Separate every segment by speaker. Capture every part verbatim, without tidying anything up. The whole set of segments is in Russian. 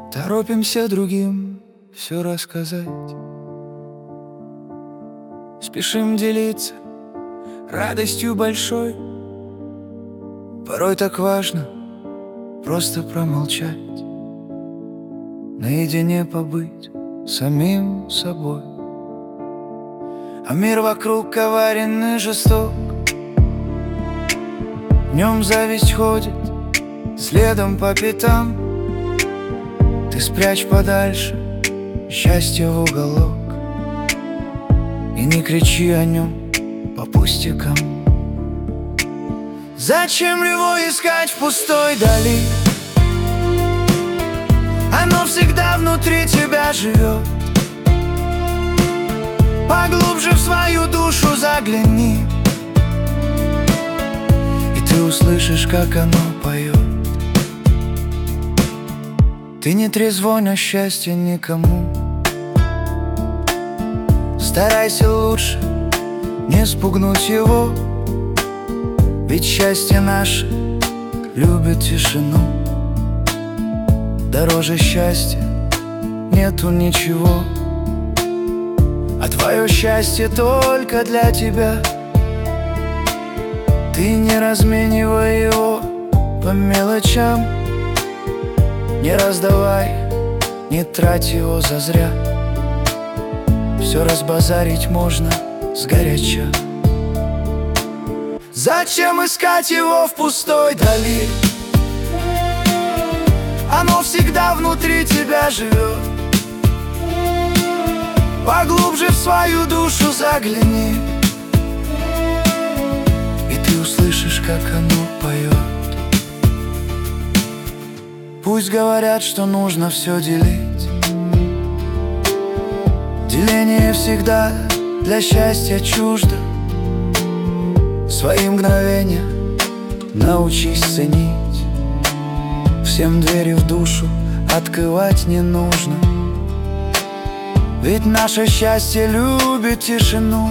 Speaker 1: Торопимся другим все рассказать, спешим делиться радостью большой. Порой так важно просто промолчать, наедине побыть самим собой. А мир вокруг коварен и жесток, в нем зависть ходит следом по пятам. Ты спрячь подальше счастье в уголок и не кричи о нем по пустякам. Зачем его искать в пустой дали? Оно всегда внутри тебя живет. Поглубже в свою душу загляни, и ты услышишь, как оно поет. Ты не трезвонь о счастье никому, старайся лучше не спугнуть его, ведь счастье наше любит тишину. Дороже счастья нету ничего, а твое счастье только для тебя. Ты не разменивай его по мелочам, не раздавай, не трать его зазря. Все разбазарить можно сгоряча. Зачем искать его в пустой дали? Оно всегда внутри тебя живет. Поглубже в свою душу загляни, и ты услышишь, как оно поет. Пусть говорят, что нужно все делить, деление всегда для счастья чуждо. Свои мгновения научись ценить, всем двери в душу открывать не нужно, ведь наше счастье любит тишину,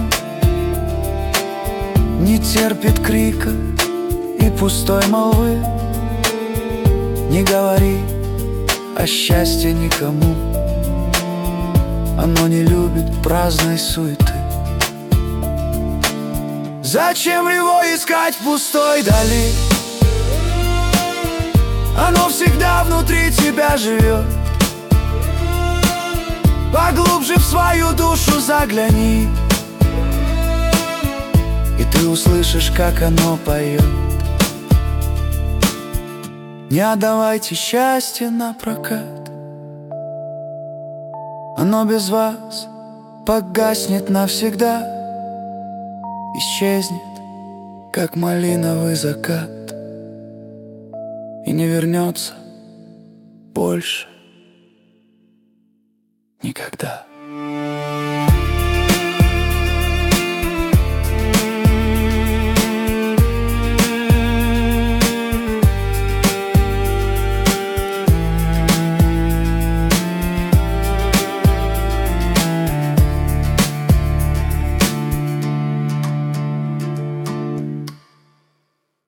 Speaker 1: не терпит крика и пустой молвы. Не говори о счастье никому, оно не любит праздной суеты. Зачем его искать в пустой дали? Оно всегда внутри тебя живет. Поглубже в свою душу загляни, и ты услышишь, как оно поет. Не отдавайте счастье на прокат, оно без вас погаснет навсегда, исчезнет, как малиновый закат, и не вернется больше никогда.